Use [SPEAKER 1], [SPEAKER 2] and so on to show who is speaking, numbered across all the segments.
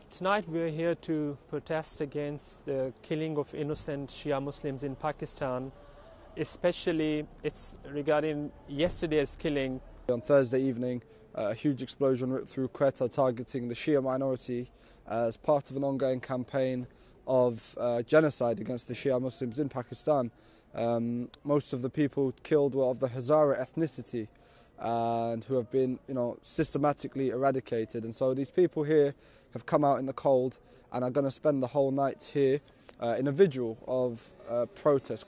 [SPEAKER 1] Tonight we're here to protest against the killing of innocent Shia Muslims in Pakistan, especially it's regarding yesterday's killing.
[SPEAKER 2] On Thursday evening, a huge explosion ripped through Quetta targeting the Shia minority as part of an ongoing campaign of genocide against the Shia Muslims in Pakistan. Most of the people killed were of the Hazara ethnicity and who have been, systematically eradicated. And so these people here have come out in the cold and are going to spend the whole night here in a vigil of protest.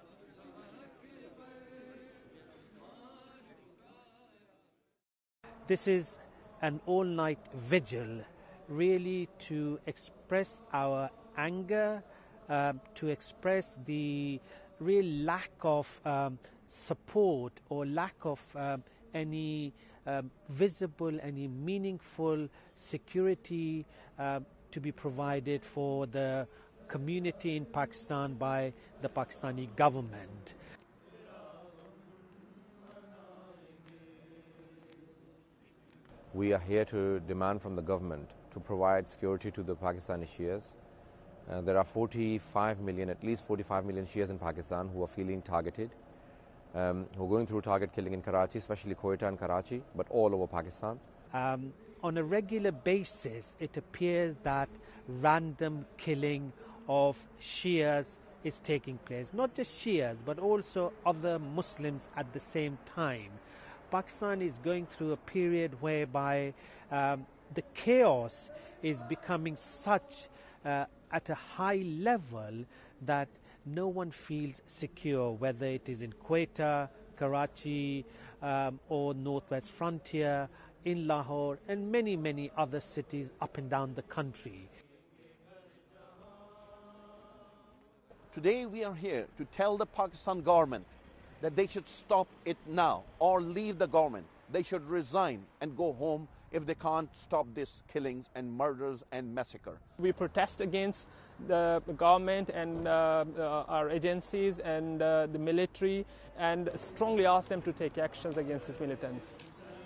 [SPEAKER 3] This is an all-night vigil, really to express our anger, to express the real lack of support or lack of any visible, any meaningful security to be provided for the community in Pakistan by the Pakistani government.
[SPEAKER 4] We are here to demand from the government to provide security to the Pakistani Shias. There are at least 45 million Shias in Pakistan who are feeling targeted, who are going through target killing in Karachi, especially Quetta and Karachi, but all over Pakistan.
[SPEAKER 3] On a regular basis, it appears that random killing of Shias is taking place. Not just Shias, but also other Muslims at the same time. Pakistan is going through a period whereby the chaos is becoming such at a high level that no one feels secure, whether it is in Quetta, Karachi, or Northwest Frontier, in Lahore, and many, many other cities up and down the country.
[SPEAKER 5] Today we are here to tell the Pakistan government that they should stop it now or leave the government. They should resign and go home if they can't stop these killings and murders and massacre.
[SPEAKER 1] We protest against the government and our agencies and the military, and strongly ask them to take actions against these militants.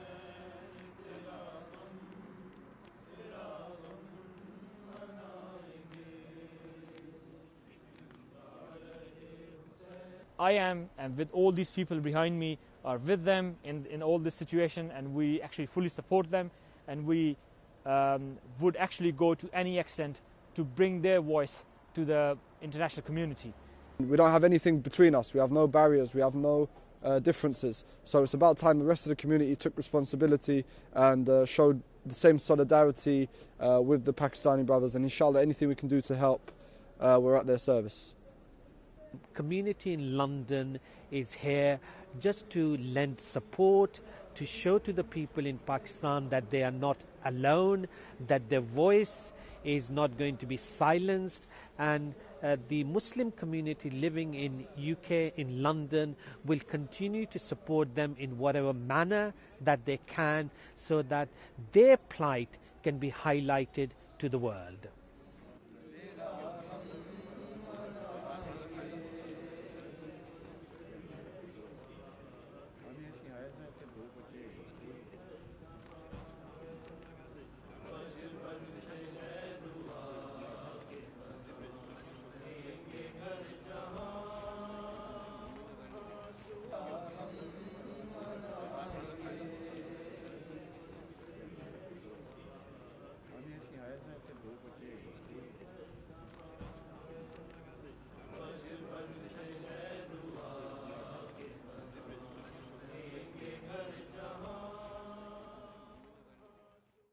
[SPEAKER 6] I am, and with all these people behind me, are with them in all this situation, and we actually fully support them, and we would actually go to any extent to bring their voice to the international community.
[SPEAKER 2] We don't have anything between us, we have no barriers, we have no differences. So it's about time the rest of the community took responsibility and showed the same solidarity with the Pakistani brothers, and inshallah anything we can do to help, we're at their service.
[SPEAKER 3] Community in London is here just to lend support, to show to the people in Pakistan that they are not alone, that their voice is not going to be silenced, and the Muslim community living in UK, in London, will continue to support them in whatever manner that they can, so that their plight can be highlighted to the world.